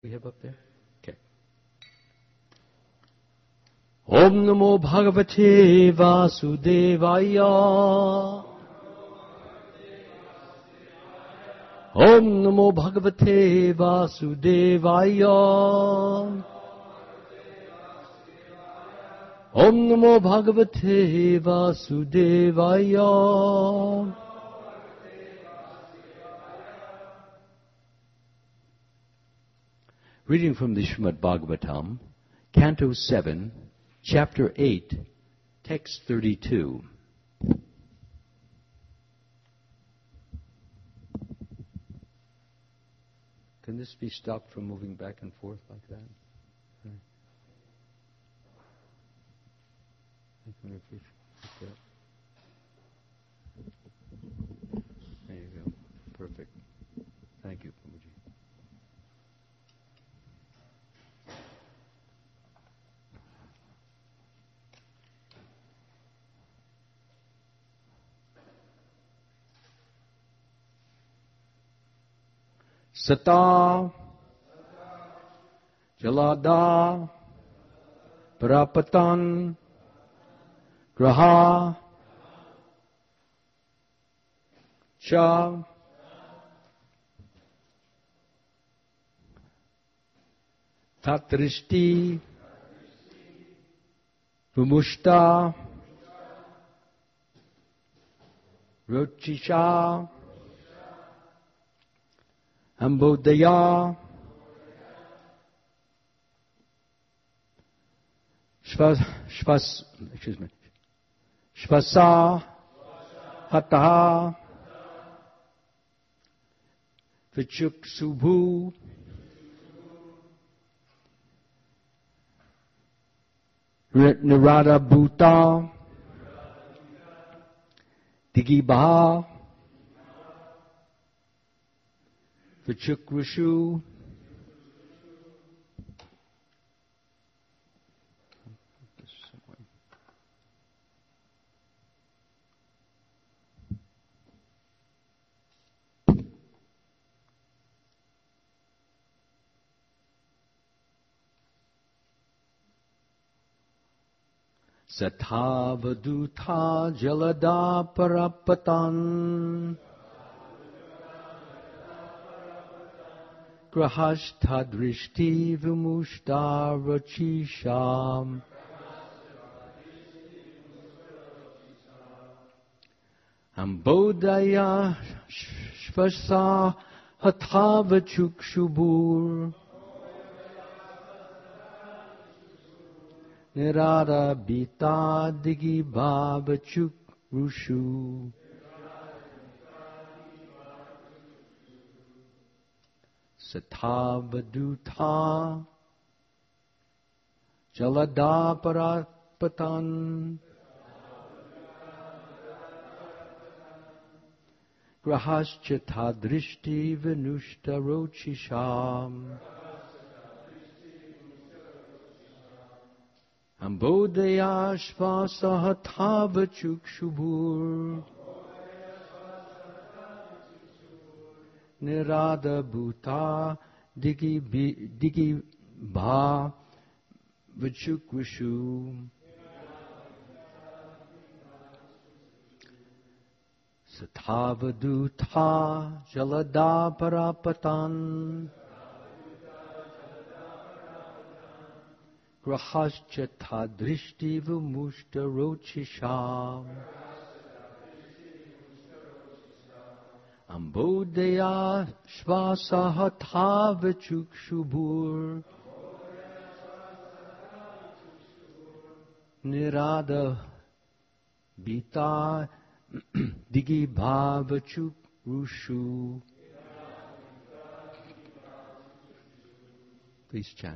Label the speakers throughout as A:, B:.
A: we have up there? Okay. Om Namo Bhagavate Vasudevaya. Om Namo Bhagavate Vasudevaya. Om Namo Bhagavate Vasudevaya. Reading from the Srimad Bhagavatam, Canto 7, Chapter 8, Text 32. Can this be stopped from moving back and forth like that? There you go. Perfect. Thank you, Prabhuji. Sata Jalada Prapatan Graha Cha Tatrishti Vumushta Rochisha Ambodaya Shvasa Hataha Vichuk Subhu Nirada Bhuta Digibaha Vichukrushu Satavaduta Jalada Parapatan Grahashta Drishti Vimushta Rachisham Ambodaya Shvasa Hathavachukshubur Nirada Bita Digi Bhavachuk Rushu Satavaduta Jalada Parapatan Grahaschata Drishti Venushta Rochisham Ambodaya Shvasa Hathavachuk Shubur Nirada Bhuta Digi Bha Vichuk Vishu Satavaduta Jalada Parapatan Grahaschata Drishti Vumushta Rochisham Ambodaya Shvasa Hathavachuk Shubur Nirada Bita Digi Bhavachuk Rushu. Please chant.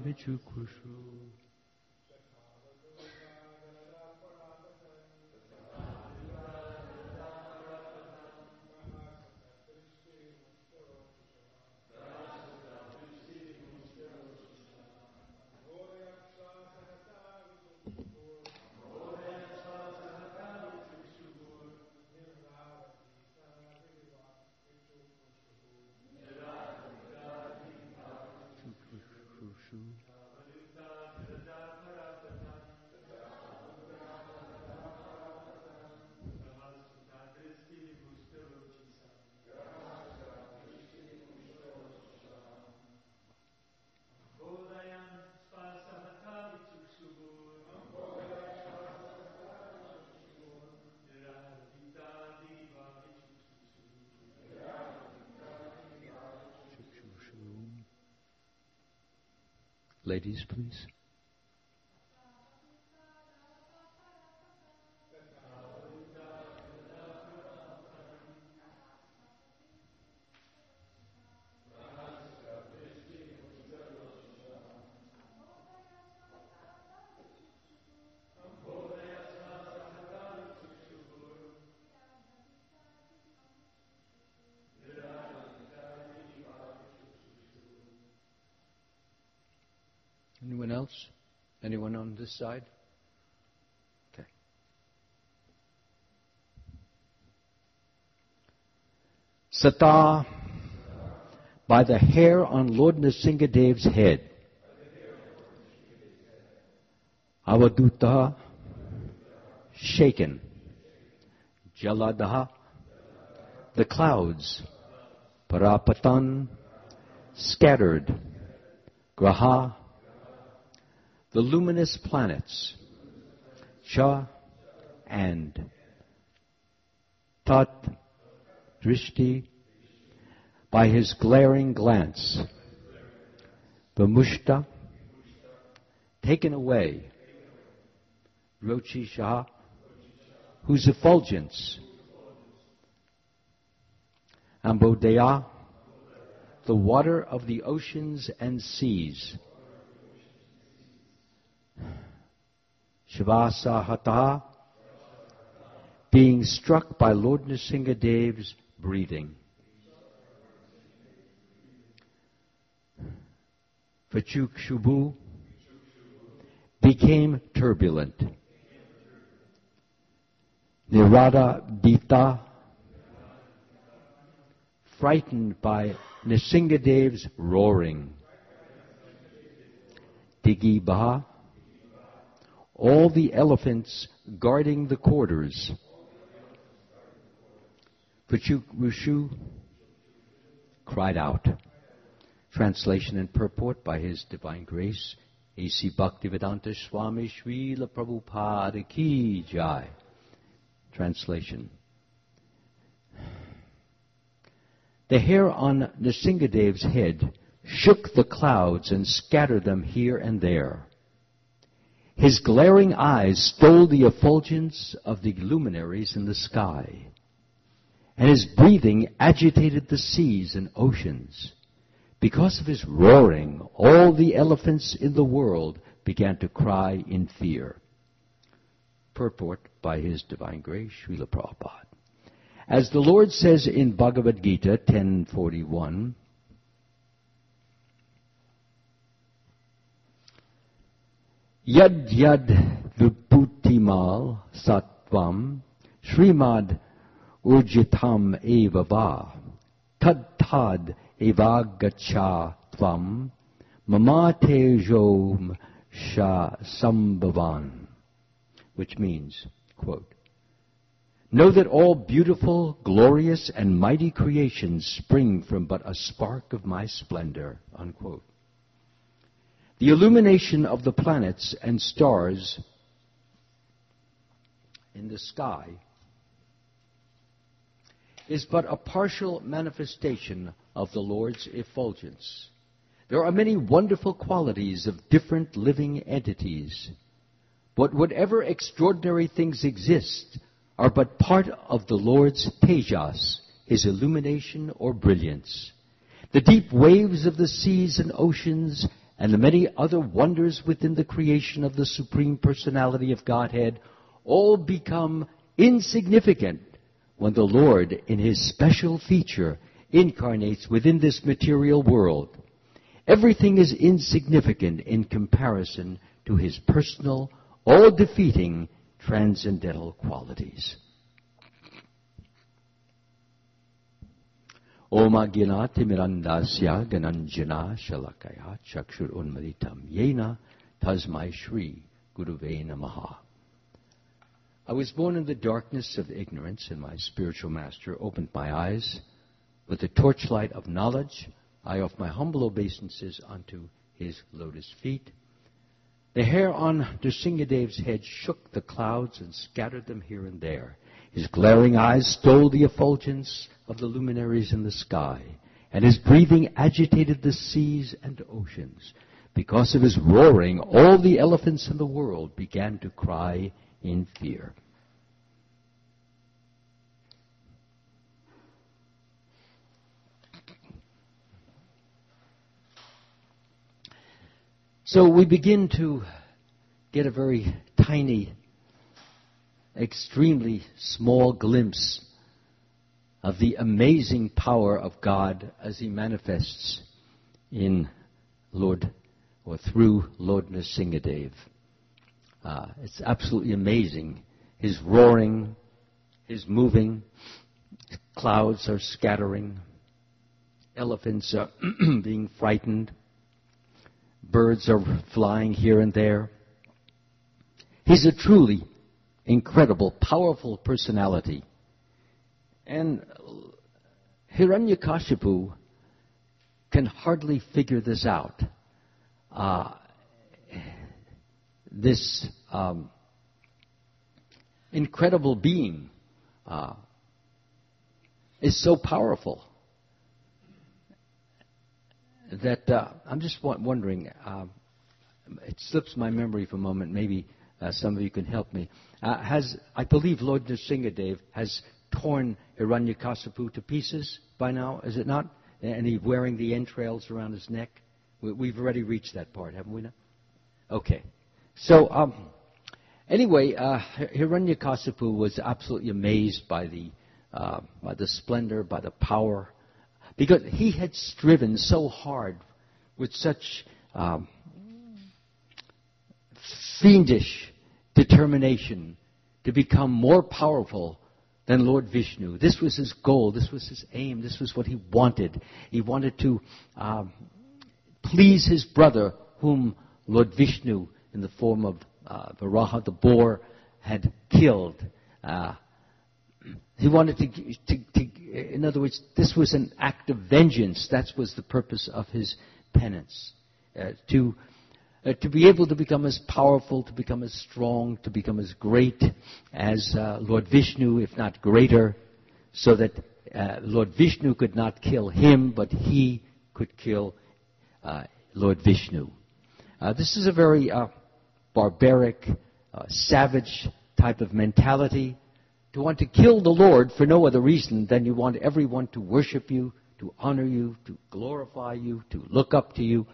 A: vichukushu. Ladies, please. Anyone else? Anyone on this side? Okay. Sata, by the hair on Lord Nrsingadev's head. Avaduta, shaken. Jaladaha, the clouds. Parapatan, scattered. Graha, the luminous planets. Cha, and. Tat, drishti, by his glaring glance. Vimushta, taken away. Rochi Shah, whose effulgence. Ambodaya, the water of the oceans and seas. Shivasahata, being struck by Lord Nrsingadev's breathing. Vachukshubu, became turbulent. Nirada Dita, frightened by Nrsingadev's roaring. Digibaha, all the elephants guarding the quarters. Vachukrushu, cried out. Translation and purport by His Divine Grace, A.C. Bhaktivedanta Swami Srila Prabhupada Ki Jai. Translation. The hair on Nrsingadev's head shook the clouds and scattered them here and there. His glaring eyes stole the effulgence of the luminaries in the sky, and his breathing agitated the seas and oceans. Because of his roaring, all the elephants in the world began to cry in fear. Purport by His Divine Grace, Srila Prabhupada. As the Lord says in Bhagavad Gita 10:41, Yad yad viputimal sattvam Srimad urjitam eva va tad tad evagacha tvam mamatejom sha sambhavan. Which means, quote, know that all beautiful, glorious, and mighty creations spring from but a spark of my splendor, unquote. The illumination of the planets and stars in the sky is but a partial manifestation of the Lord's effulgence. There are many wonderful qualities of different living entities, but whatever extraordinary things exist are but part of the Lord's tejas, His illumination or brilliance. The deep waves of the seas and oceans and the many other wonders within the creation of the Supreme Personality of Godhead all become insignificant when the Lord, in His special feature, incarnates within this material world. Everything is insignificant in comparison to His personal, all-defeating, transcendental qualities. Om Agnanati Mirandasya Gananjana Shalakaya Chakshur Unmaditam Yena Tasmai Shri Guruve Namaha. I was born in the darkness of ignorance, and my spiritual master opened my eyes. With the torchlight of knowledge, I offer my humble obeisances unto His lotus feet. The hair on Nrsingadev's head shook the clouds and scattered them here and there. His glaring eyes stole the effulgence of the luminaries in the sky, and his breathing agitated the seas and oceans. Because of his roaring, all the elephants in the world began to cry in fear. So we begin to get a very tiny, extremely small glimpse of the amazing power of God as He manifests in Lord, or through Lord Nrsingadev. It's absolutely amazing. His roaring, His moving, clouds are scattering, elephants are being frightened, birds are flying here and there. He's a truly incredible, powerful personality. And Hiranyakashipu can hardly figure this out. This incredible being is so powerful that I'm just wondering, it slips my memory for a moment, maybe some of you can help me. I believe Lord Nrsingadev has torn Hiranyakashipu to pieces by now, is it not? And he's wearing the entrails around his neck. We've already reached that part, haven't we now? Okay. So, anyway, Hiranyakashipu was absolutely amazed by the splendor, by the power, because he had striven so hard with such fiendish determination to become more powerful than Lord Vishnu. This was his goal. This was his aim. This was what he wanted. He wanted to please his brother, whom Lord Vishnu, in the form of Varaha, the boar, had killed. He wanted to, in other words, this was an act of vengeance. That was the purpose of his penance. To be able to become as powerful, to become as strong, to become as great as Lord Vishnu, if not greater, so that Lord Vishnu could not kill him, but he could kill Lord Vishnu. This is a very barbaric, savage type of mentality, to want to kill the Lord for no other reason than you want everyone to worship you, to honor you, to glorify you, to look up to you.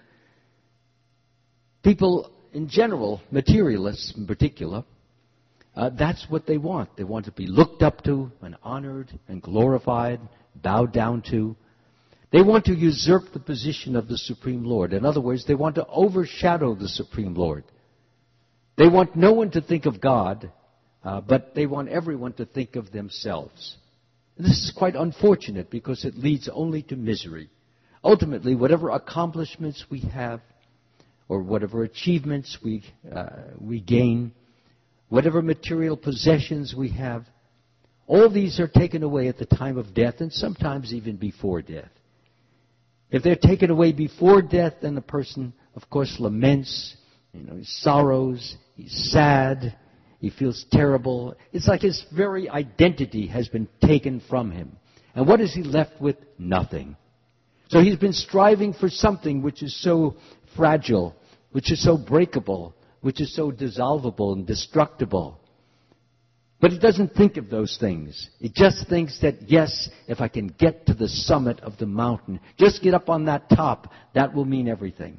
A: People in general, materialists in particular, that's what they want. They want to be looked up to and honored and glorified, bowed down to. They want to usurp the position of the Supreme Lord. In other words, they want to overshadow the Supreme Lord. They want no one to think of God, but they want everyone to think of themselves. And this is quite unfortunate because it leads only to misery. Ultimately, whatever accomplishments we have, or whatever achievements we gain, whatever material possessions we have, all these are taken away at the time of death, and sometimes even before death. If they're taken away before death, then the person, of course, laments, he sorrows, he's sad, he feels terrible. It's like his very identity has been taken from him. And what is he left with? Nothing. So he's been striving for something which is so fragile, which is so breakable, which is so dissolvable and destructible. But he doesn't think of those things. He just thinks that, yes, if I can get to the summit of the mountain, just get up on that top, that will mean everything.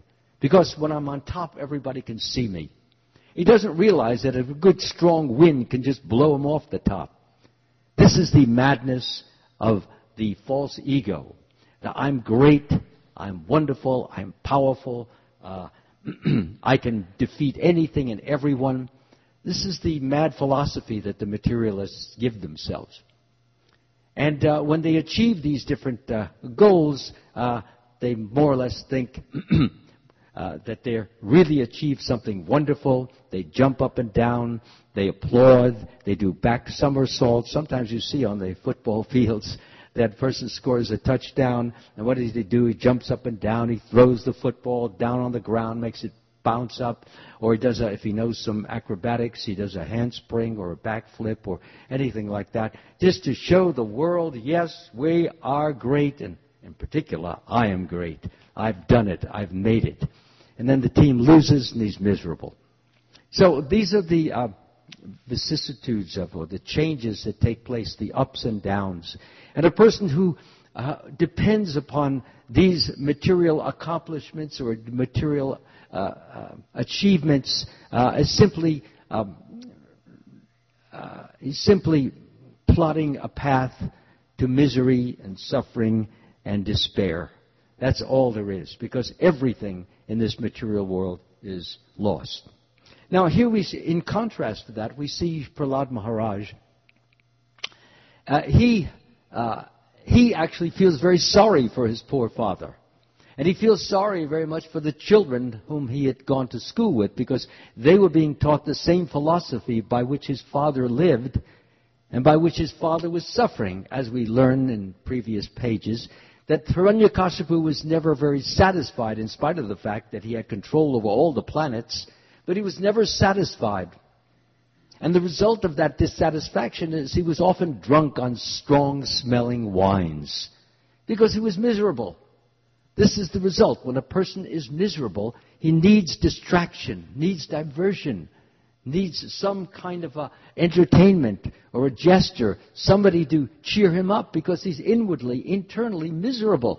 A: because when I'm on top, everybody can see me. He doesn't realize that a good strong wind can just blow him off the top. This is the madness of the false ego. Now, I'm great, I'm wonderful, I'm powerful, I can defeat anything and everyone. This is the mad philosophy that the materialists give themselves. And when they achieve these different goals, they more or less think that they really achieved something wonderful. They jump up and down, they applaud, they do back somersaults. Sometimes you see on the football fields that person scores a touchdown, and what does he do? He jumps up and down, he throws the football down on the ground, makes it bounce up, or he does, if he knows some acrobatics, he does a handspring or a backflip or anything like that, just to show the world, yes, we are great, and in particular, I am great. I've done it. I've made it. And then the team loses and he's miserable. So these are the vicissitudes of, or the changes that take place, the ups and downs. And a person who depends upon these material accomplishments or material achievements is simply plotting a path to misery and suffering and despair. That's all there is, because everything in this material world is lost. Now here we see, in contrast to that, we see Prahlad Maharaj. He actually feels very sorry for his poor father. And he feels sorry very much for the children whom he had gone to school with, because they were being taught the same philosophy by which his father lived and by which his father was suffering, as we learned in previous pages, that Hiranyakashipu was never very satisfied, in spite of the fact that he had control over all the planets, but he was never satisfied. And the result of that dissatisfaction is he was often drunk on strong-smelling wines, because he was miserable. This is the result. When a person is miserable, he needs distraction, needs diversion, needs some kind of entertainment or a gesture, somebody to cheer him up, because he's internally miserable.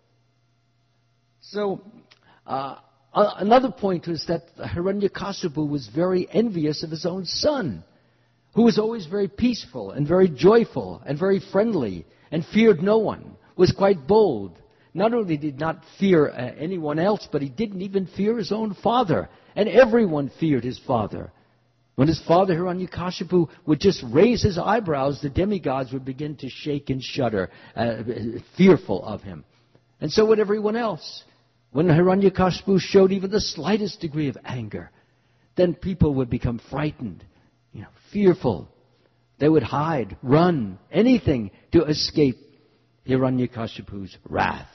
A: So, another point is that Hiranyakashipu was very envious of his own son, who was always very peaceful and very joyful and very friendly and feared no one, was quite bold. Not only did not fear anyone else, but he didn't even fear his own father. And everyone feared his father. When his father, Hiranyakashipu, would just raise his eyebrows, the demigods would begin to shake and shudder, fearful of him. And so would everyone else. When Hiranyakashipu showed even the slightest degree of anger, then people would become frightened, fearful. They would hide, run, anything to escape Hiranyakashipu's wrath.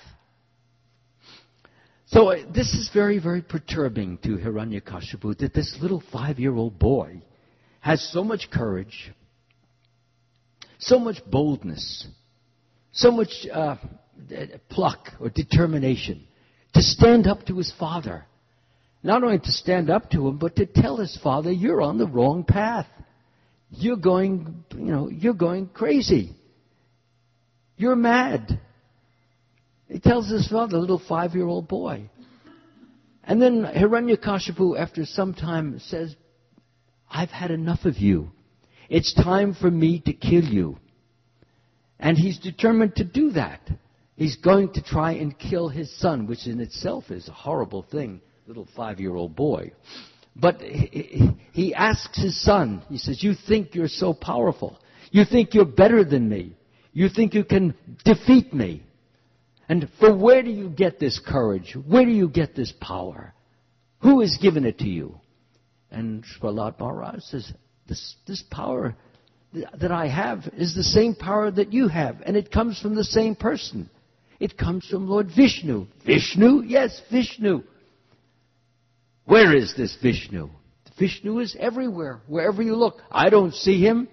A: So this is very, very perturbing to Hiranyakashipu, that this little 5-year-old boy has so much courage, so much boldness, so much pluck or determination to stand up to his father. Not only to stand up to him, but to tell his father, you're on the wrong path. You're going crazy. You're mad. He tells his father, the little 5-year-old boy. And then Hiranyakashipu, after some time, says, I've had enough of you. It's time for me to kill you. And he's determined to do that. He's going to try and kill his son, which in itself is a horrible thing, little 5-year-old boy. But he asks his son, he says, you think you're so powerful. You think you're better than me. You think you can defeat me. And from where do you get this courage? Where do you get this power? Who has given it to you? And Prahlad Maharaj says, this power that I have is the same power that you have. And it comes from the same person. It comes from Lord Vishnu. Vishnu? Yes, Vishnu. Where is this Vishnu? Vishnu is everywhere, wherever you look. I don't see him.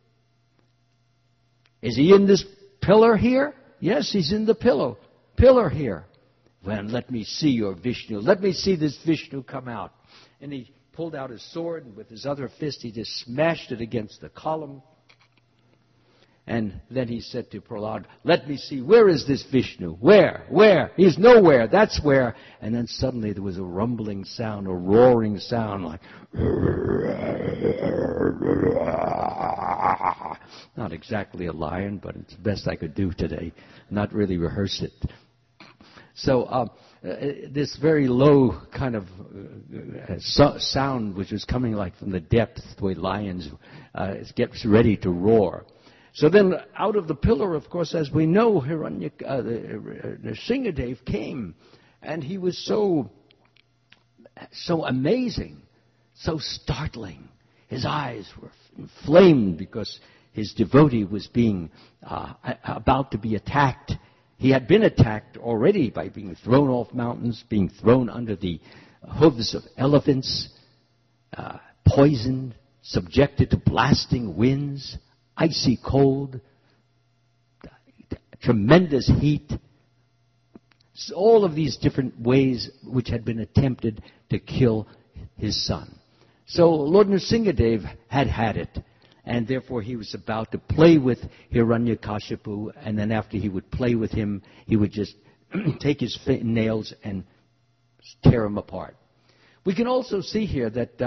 A: Is he in this pillar here? Yes, he's in the pillar here. Well, let me see your Vishnu. Let me see this Vishnu come out. And he pulled out his sword, and with his other fist he just smashed it against the column. And then he said to Prahlad, let me see, where is this Vishnu? Where? Where? He's nowhere. That's where. And then suddenly there was a rumbling sound, a roaring sound like... Not exactly a lion, but it's the best I could do today. Not really rehearse it. So this very low kind of sound, which was coming like from the depth, the way lions gets ready to roar. So then out of the pillar, of course, as we know, Nrsingadev came, and he was so amazing, so startling. His eyes were inflamed because his devotee was being about to be attacked. He had been attacked already by being thrown off mountains, being thrown under the hooves of elephants, poisoned, subjected to blasting winds, icy cold, tremendous heat. All of these different ways which had been attempted to kill his son. So Lord Nrsingadev had it. And therefore he was about to play with Hiranyakashipu, and then after he would play with him, he would just take his nails and tear him apart. We can also see here that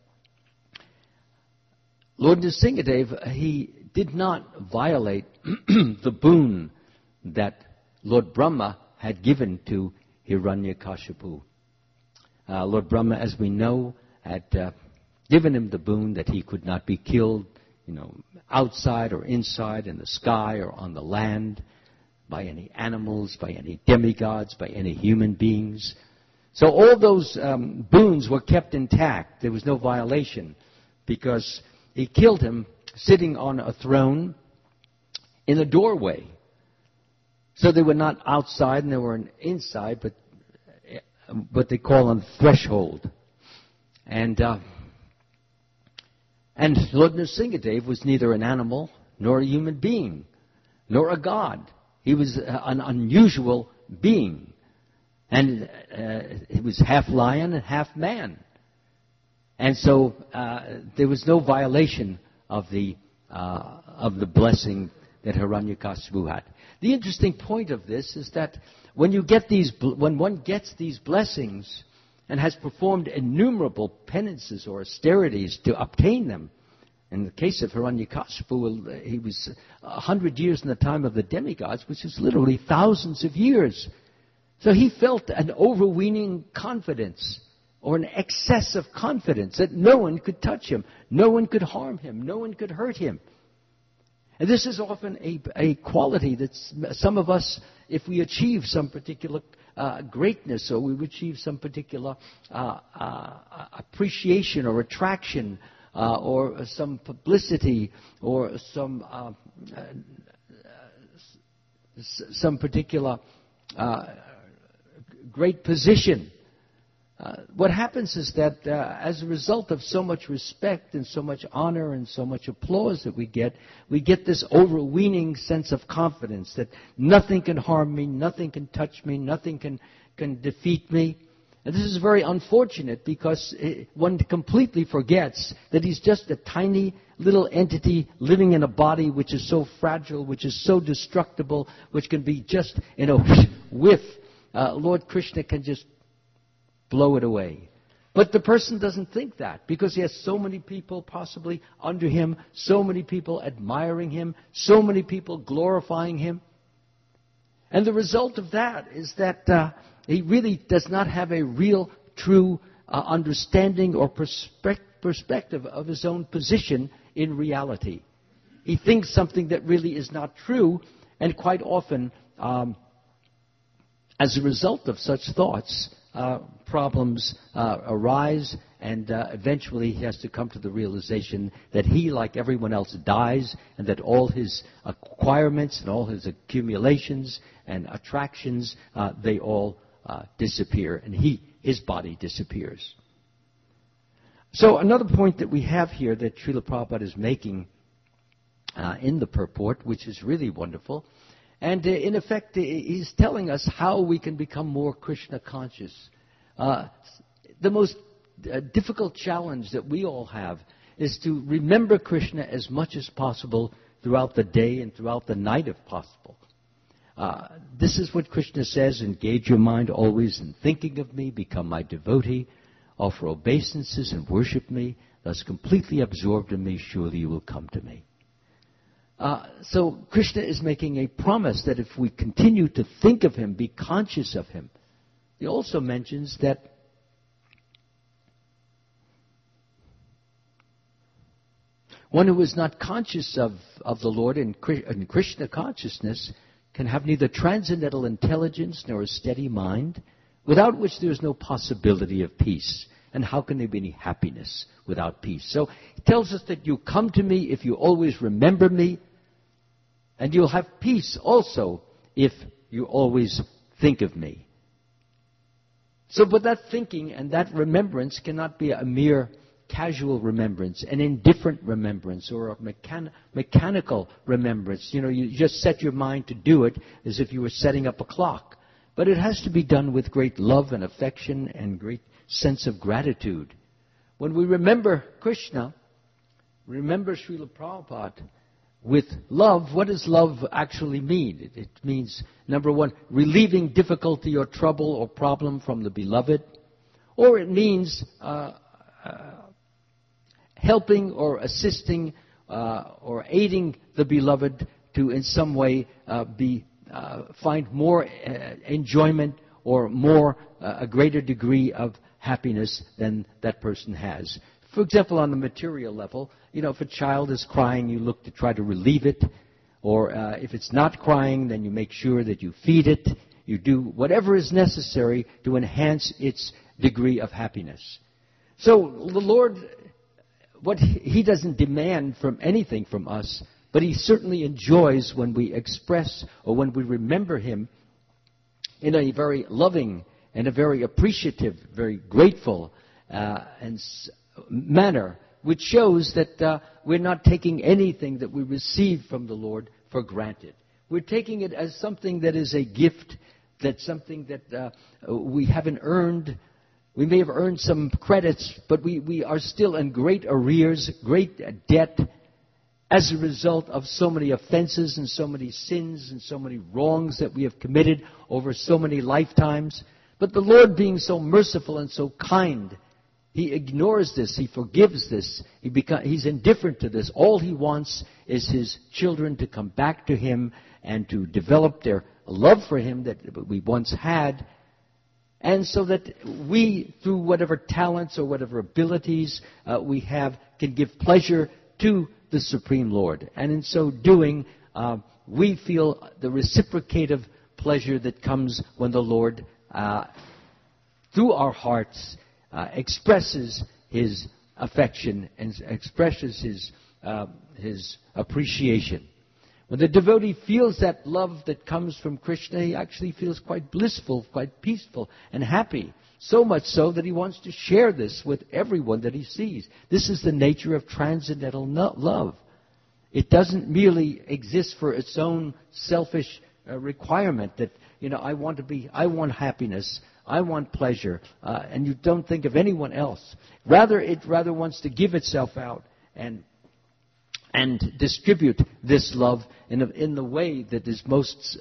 A: Lord Nrsingadev, he did not violate the boon that Lord Brahma had given to Hiranyakashipu. Lord Brahma, as we know, had given him the boon that he could not be killed, outside or inside, in the sky or on the land, by any animals, by any demigods, by any human beings. So all those boons were kept intact. There was no violation, because he killed him sitting on a throne in a doorway. So they were not outside and they were inside, but what they call on threshold. And Lord Nrsingadev was neither an animal nor a human being, nor a god. He was an unusual being. And he was half lion and half man. And so there was no violation of the blessing that Hiranyakashipu had. The interesting point of this is that when one gets these blessings and has performed innumerable penances or austerities to obtain them. In the case of Hiranyakashipu, he was 100 years in the time of the demigods, which is literally thousands of years. So he felt an overweening confidence, or an excess of confidence, that no one could touch him, no one could harm him, no one could hurt him. And this is often a quality that some of us, if we achieve some particular greatness, or we achieve some particular appreciation or attraction, or some publicity, or some particular great position. What happens is that as a result of so much respect and so much honor and so much applause that we get this overweening sense of confidence that nothing can harm me, nothing can touch me, nothing can defeat me. And this is very unfortunate, because one completely forgets that he's just a tiny little entity living in a body which is so fragile, which is so destructible, which can be just in a whiff. Lord Krishna can just blow it away. But the person doesn't think that, because he has so many people possibly under him, so many people admiring him, so many people glorifying him. And the result of that is that he really does not have a real, true understanding or perspective of his own position in reality. He thinks something that really is not true, and quite often, as a result of such thoughts, problems arise, and eventually he has to come to the realization that he, like everyone else, dies, and that all his acquirements and all his accumulations and attractions, they all disappear, and his body disappears. So another point that we have here that Srila Prabhupada is making in the purport, which is really wonderful, and in effect he's telling us how we can become more Krishna conscious. The most difficult challenge that we all have is to remember Krishna as much as possible throughout the day and throughout the night if possible. This is what Krishna says: engage your mind always in thinking of me, become my devotee, offer obeisances and worship me, thus completely absorbed in me, surely you will come to me. So Krishna is making a promise that if we continue to think of him, be conscious of him. He also mentions that one who is not conscious of the Lord in Krishna consciousness can have neither transcendental intelligence nor a steady mind, without which there is no possibility of peace. And how can there be any happiness without peace? So he tells us that you come to me if you always remember me, and you'll have peace also if you always think of me. So, but that thinking and that remembrance cannot be a mere casual remembrance, an indifferent remembrance, or a mechanical remembrance. You just set your mind to do it as if you were setting up a clock. But it has to be done with great love and affection and great sense of gratitude. When we remember Krishna, remember Srila Prabhupada, with love, what does love actually mean? It means, number one, relieving difficulty or trouble or problem from the beloved. Or it means helping or assisting or aiding the beloved to in some way find more enjoyment or more a greater degree of happiness than that person has. For example, on the material level, if a child is crying, you look to try to relieve it. Or if it's not crying, then you make sure that you feed it. You do whatever is necessary to enhance its degree of happiness. So the Lord, He doesn't demand from anything from us, but He certainly enjoys when we express or when we remember Him in a very loving and a very appreciative, very grateful manner, which shows that we're not taking anything that we receive from the Lord for granted. We're taking it as something that is a gift, that's something that we haven't earned. We may have earned some credits, but we are still in great arrears, great debt, as a result of so many offenses and so many sins and so many wrongs that we have committed over so many lifetimes. But the Lord, being so merciful and so kind, He ignores this. He forgives this. He's indifferent to this. All He wants is His children to come back to Him and to develop their love for Him that we once had. And so that we, through whatever talents or whatever abilities we have, can give pleasure to the Supreme Lord. And in so doing, we feel the reciprocative pleasure that comes when the Lord, through our hearts, expresses His affection and expresses His appreciation. When the devotee feels that love that comes from Krishna, he actually feels quite blissful, quite peaceful and happy. So much so that he wants to share this with everyone that he sees. This is the nature of transcendental love. It doesn't merely exist for its own selfish requirement that, I want happiness, I want pleasure, and you don't think of anyone else. It rather wants to give itself out and distribute this love in the way that is most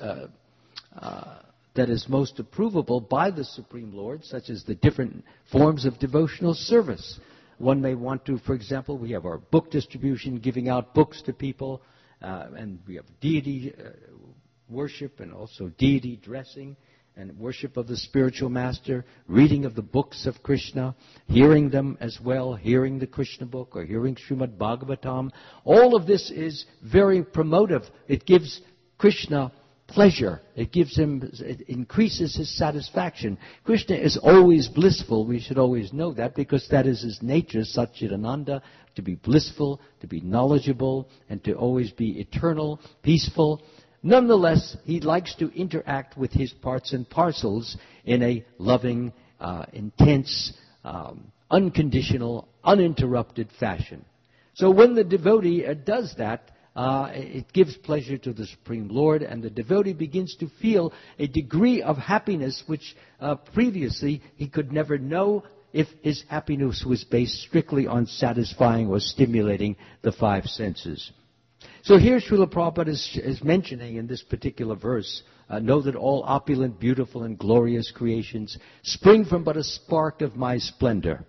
A: approvable by the Supreme Lord, such as the different forms of devotional service. One may want to, for example, we have our book distribution, giving out books to people, and we have deity worship and also deity dressing and worship of the spiritual master, reading of the books of Krishna, hearing them as well, hearing the Krishna book or hearing Srimad Bhagavatam. All of this is very promotive. It gives Krishna pleasure. It increases his satisfaction. Krishna is always blissful. We should always know that because that is his nature, Satchidananda, to be blissful, to be knowledgeable, and to always be eternal, peaceful. Nonetheless, he likes to interact with his parts and parcels in a loving, intense, unconditional, uninterrupted fashion. So when the devotee does that, it gives pleasure to the Supreme Lord, and the devotee begins to feel a degree of happiness which previously he could never know if his happiness was based strictly on satisfying or stimulating the five senses. So here Srila Prabhupada is mentioning in this particular verse, know that all opulent, beautiful, and glorious creations spring from but a spark of my splendor.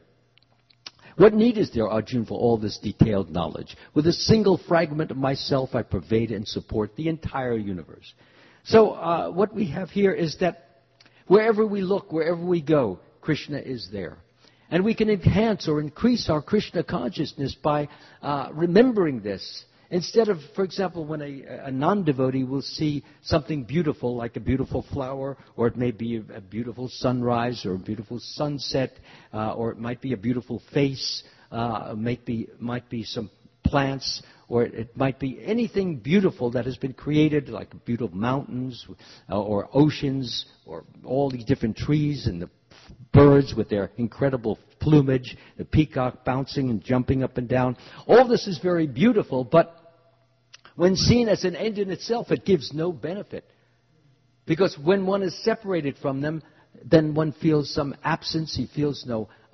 A: What need is there, Arjuna, for all this detailed knowledge? With a single fragment of myself, I pervade and support the entire universe. So what we have here is that wherever we look, wherever we go, Krishna is there. And we can enhance or increase our Krishna consciousness by remembering this. Instead of, for example, when a non-devotee will see something beautiful, like a beautiful flower, or it may be a beautiful sunrise, or a beautiful sunset, or it might be a beautiful face, might be some plants, or it might be anything beautiful that has been created, like beautiful mountains, or oceans, or all these different trees and the birds with their incredible plumage, the peacock bouncing and jumping up and down. All this is very beautiful, but when seen as an end in itself, it gives no benefit. Because when one is separated from them, then one feels some absence. He feels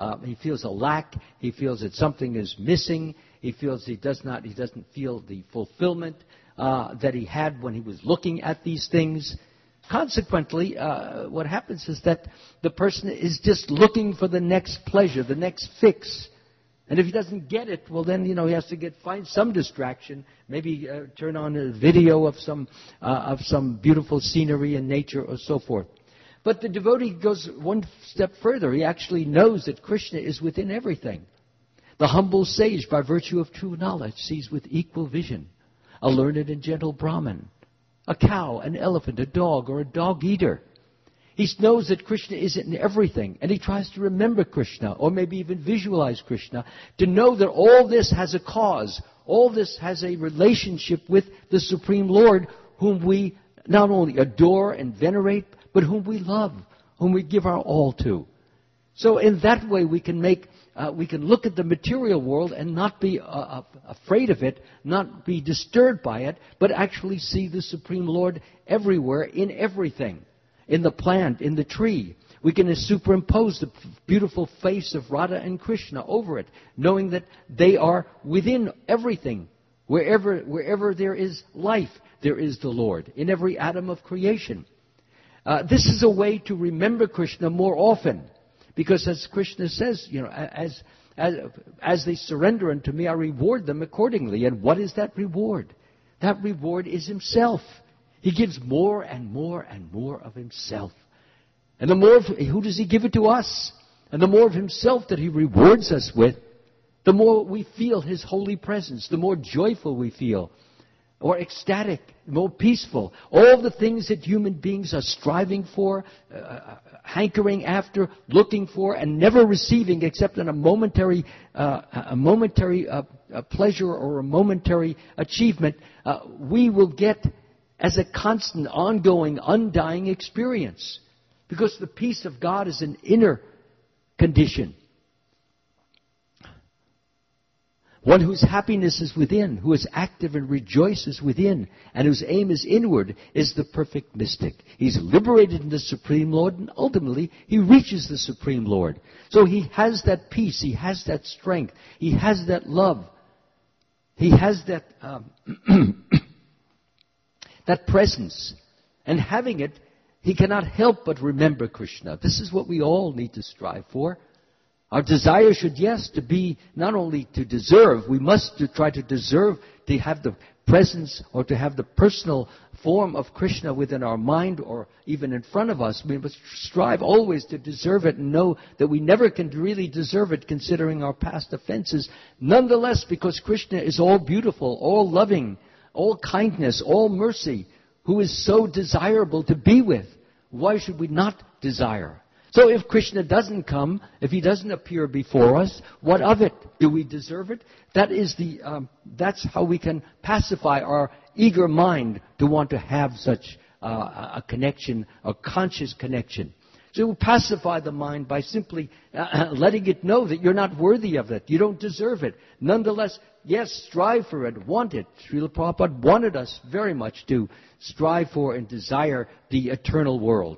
A: a lack. He feels that something is missing. He feels he doesn't feel the fulfillment that he had when he was looking at these things. Consequently, what happens is that the person is just looking for the next pleasure, the next fix. And if he doesn't get it, well then, he has to find some distraction. Maybe turn on a video of some beautiful scenery and nature or so forth. But the devotee goes one step further. He actually knows that Krishna is within everything. The humble sage, by virtue of true knowledge, sees with equal vision a learned and gentle Brahmin, a cow, an elephant, a dog, or a dog-eater. He knows that Krishna is in everything, and he tries to remember Krishna, or maybe even visualize Krishna, to know that all this has a cause, all this has a relationship with the Supreme Lord, whom we not only adore and venerate, but whom we love, whom we give our all to. So in that way we can look at the material world and not be afraid of it, not be disturbed by it, but actually see the Supreme Lord everywhere, in everything. In the plant, in the tree. We can superimpose the beautiful face of Radha and Krishna over it, knowing that they are within everything. Wherever there is life, there is the Lord, in every atom of creation. This is a way to remember Krishna more often, because as Krishna says, as they surrender unto me, I reward them accordingly. And what is that reward? That reward is Himself. He gives more and more and more of Himself. And the more who does He give it to us? And the more of Himself that He rewards us with, the more we feel His holy presence, the more joyful we feel, or ecstatic, more peaceful. All the things that human beings are striving for, hankering after, looking for, and never receiving except in a momentary pleasure or a momentary achievement, we will get as a constant, ongoing, undying experience. Because the peace of God is an inner condition. One whose happiness is within, who is active and rejoices within, and whose aim is inward, is the perfect mystic. He's liberated in the Supreme Lord, and ultimately he reaches the Supreme Lord. So he has that peace, he has that strength, he has that love, he has that that presence. And having it, he cannot help but remember Krishna. This is what we all need to strive for. Our desire should, yes, to be not only to deserve, we must try to deserve to have the presence or to have the personal form of Krishna within our mind or even in front of us. We must strive always to deserve it and know that we never can really deserve it considering our past offenses. Nonetheless, because Krishna is all beautiful, all loving, all kindness, all mercy, who is so desirable to be with, why should we not desire? So if Krishna doesn't come, if He doesn't appear before us, what of it? Do we deserve it? That's how we can pacify our eager mind to want to have such a connection, a conscious connection. So we pacify the mind by simply letting it know that you're not worthy of it. You don't deserve it. Nonetheless, yes, strive for it, want it. Srila Prabhupada wanted us very much to strive for and desire the eternal world.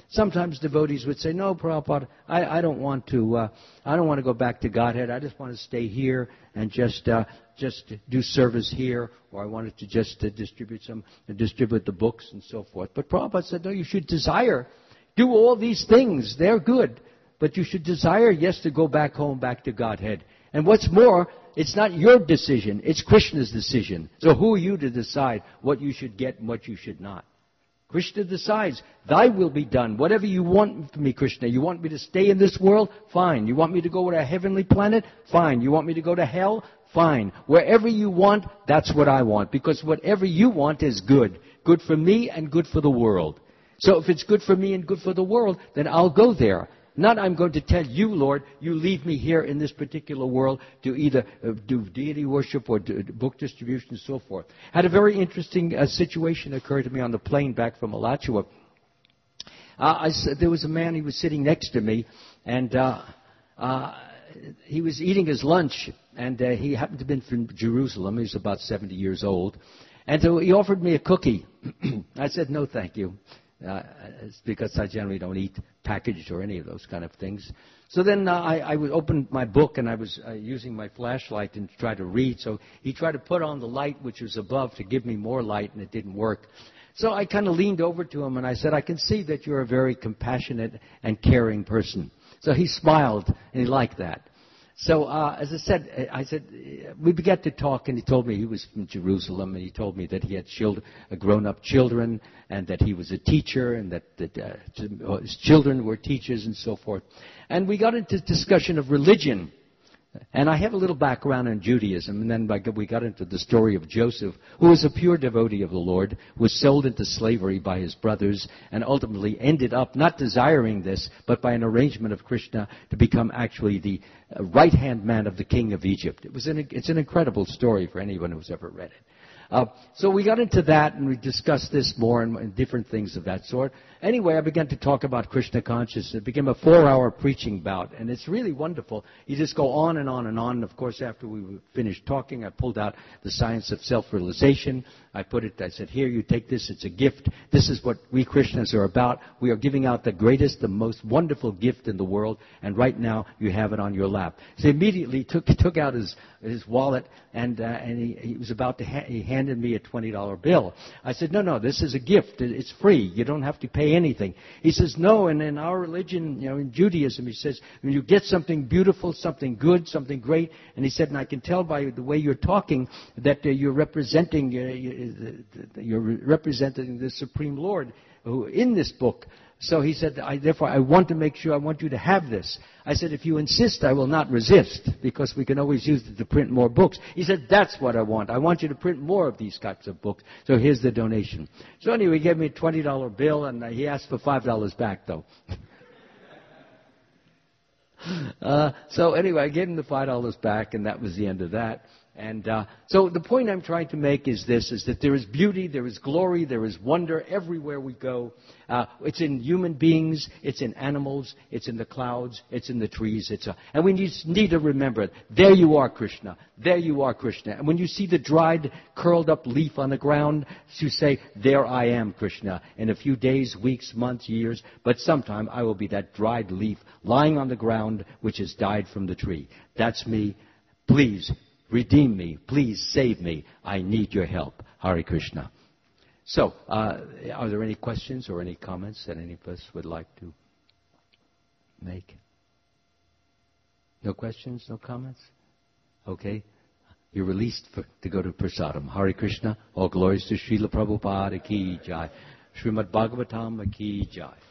A: Sometimes devotees would say, no, Prabhupada, I don't want to go back to Godhead. I just want to stay here and just do service here, or I wanted to just distribute the books and so forth. But Prabhupada said, no, you should desire. Do all these things. They're good. But you should desire, yes, to go back home, back to Godhead. And what's more, it's not your decision. It's Krishna's decision. So who are you to decide what you should get and what you should not? Krishna decides, thy will be done. Whatever you want from me, Krishna. You want me to stay in this world? Fine. You want me to go to a heavenly planet? Fine. You want me to go to hell? Fine. Wherever you want, that's what I want. Because whatever you want is good. Good for me and good for the world. So if it's good for me and good for the world, then I'll go there. Not I'm going to tell you, Lord, you leave me here in this particular world to either do deity worship or do book distribution and so forth. Had a very interesting situation occur to me on the plane back from Alachua. There was a man, he was sitting next to me, and he was eating his lunch, and he happened to have been from Jerusalem. He was about 70 years old. And so he offered me a cookie. I said, no, thank you. It's because I generally don't eat packaged or any of those kind of things. So then I would open my book, and I was using my flashlight and try to read. So he tried to put on the light which was above to give me more light, and it didn't work. So I kind of leaned over to him, and I said, I can see that you're a very compassionate and caring person. So he smiled, and he liked that. So, as I said, we began to talk, and he told me he was from Jerusalem, and he told me that he had grown-up children, and that he was a teacher, and that his children were teachers, and so forth. And we got into discussion of religion. And I have a little background in Judaism, and then we got into the story of Joseph, who was a pure devotee of the Lord, was sold into slavery by his brothers, and ultimately ended up not desiring this, but by an arrangement of Krishna to become actually the right-hand man of the king of Egypt. It's an incredible story for anyone who's ever read it. So we got into that, and we discussed this more and different things of that sort. Anyway, I began to talk about Krishna consciousness. It became a 4-hour preaching bout, and it's really wonderful. You just go on and on and on. And of course, after we finished talking, I pulled out the science of self-realization. I said, here, you take this. It's a gift. This is what we Krishnas are about. We are giving out the greatest, the most wonderful gift in the world, and right now you have it on your lap. So he immediately took out his wallet, and he was about to he handed me a $20 bill. I said, no, this is a gift. It's free. You don't have to pay anything. He says, no, and in our religion, in Judaism, he says, when you get something beautiful, something good, something great, and he said, and I can tell by the way you're talking that you're representing the Supreme Lord who in this book. So he said, therefore, I want to make sure, I want you to have this. I said, if you insist, I will not resist, because we can always use it to print more books. He said, that's what I want. I want you to print more of these types of books. So here's the donation. So anyway, he gave me a $20 bill, and he asked for $5 back, though. So anyway, I gave him the $5 back, and that was the end of that. And so the point I'm trying to make is this, is that there is beauty, there is glory, there is wonder everywhere we go. It's in human beings, it's in animals, it's in the clouds, it's in the trees. And we need to remember it. There you are, Krishna. There you are, Krishna. And when you see the dried, curled up leaf on the ground, you say, there I am, Krishna. In a few days, weeks, months, years, but sometime I will be that dried leaf lying on the ground which has died from the tree. That's me. Please redeem me. Please save me. I need your help. Hare Krishna. So, are there any questions or any comments that any of us would like to make? No questions? No comments? Okay. You're released to go to Prasadam. Hare Krishna. All glories to Srila Prabhupada ki jai. Srimad Bhagavatam ki jai.